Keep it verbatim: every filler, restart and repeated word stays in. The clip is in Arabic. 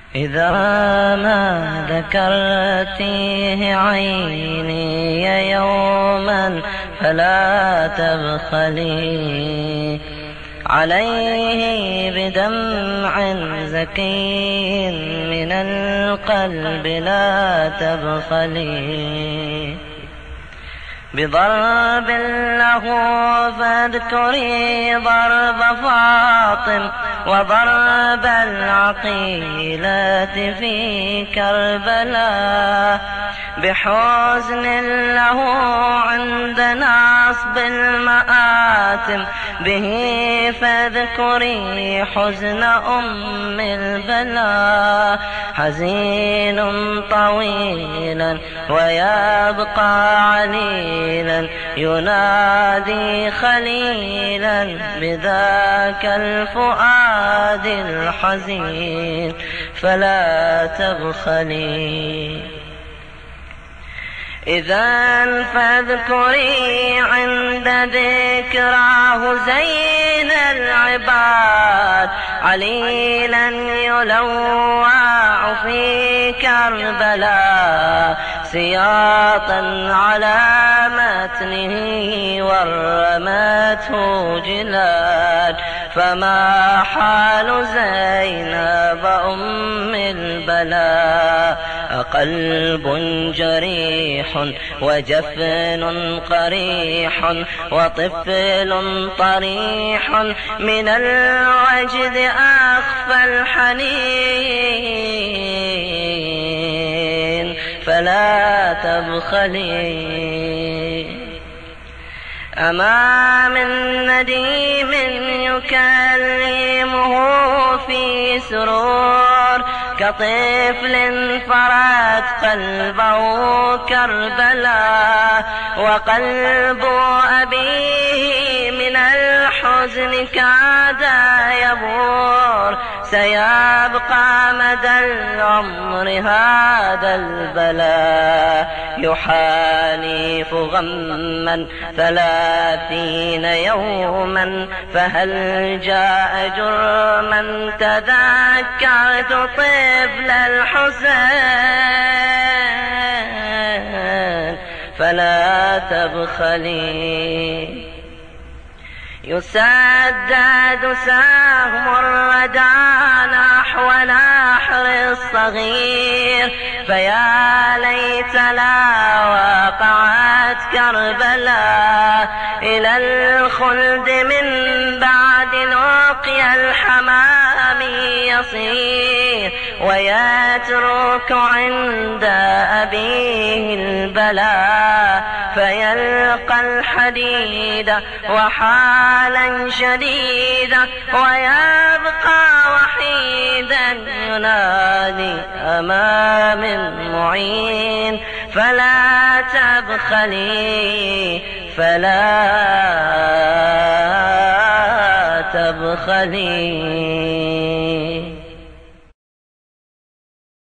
إذا ما ذكرتيه عيني يوما فلا تبخلي عليه بدمع زكي من القلب لا تبخلي بضرب له فاذكري ضرب فاطم وضرب العقيلة في كربلاء بحزن له عند نصب المآتم به فاذكري حزن أم البلاء حزين طويلا ويبقى عليلا ينادي خليلا بذاك الفؤاد الحزين فلا تبخلي إذا فاذكري عند ذكراه زين العباد عليلا يلوع في كربلاء سياطا على متنه ورمته جلال فما حال زينب أم البلاء قلب جريح وجفن قريح وطفل طريح من الوجد أخفى الحنين فلا تبخلي أما من نديم يكلمه في سرور كطفل فرت قلبه كربلاء وقلب أبيه من الحزن كاد يبور سيبقى مدى العمر هذا البلاء يحالف غما ثلاثين يوما فهل جاء جرما تذكرت طفل الحسين فلا تبخلي يسدد سهم الردى نحو نحر الصغير فيا ليت لا وقعت كربلاء إلى الخلد من بعد لقيا الحمام يصير ويترك عند أبيه البلاء فيلقى الحديد وحالا شديدا ويبقى وحيدا ينادي أمام معين فلا تبخلي فلا تبخلي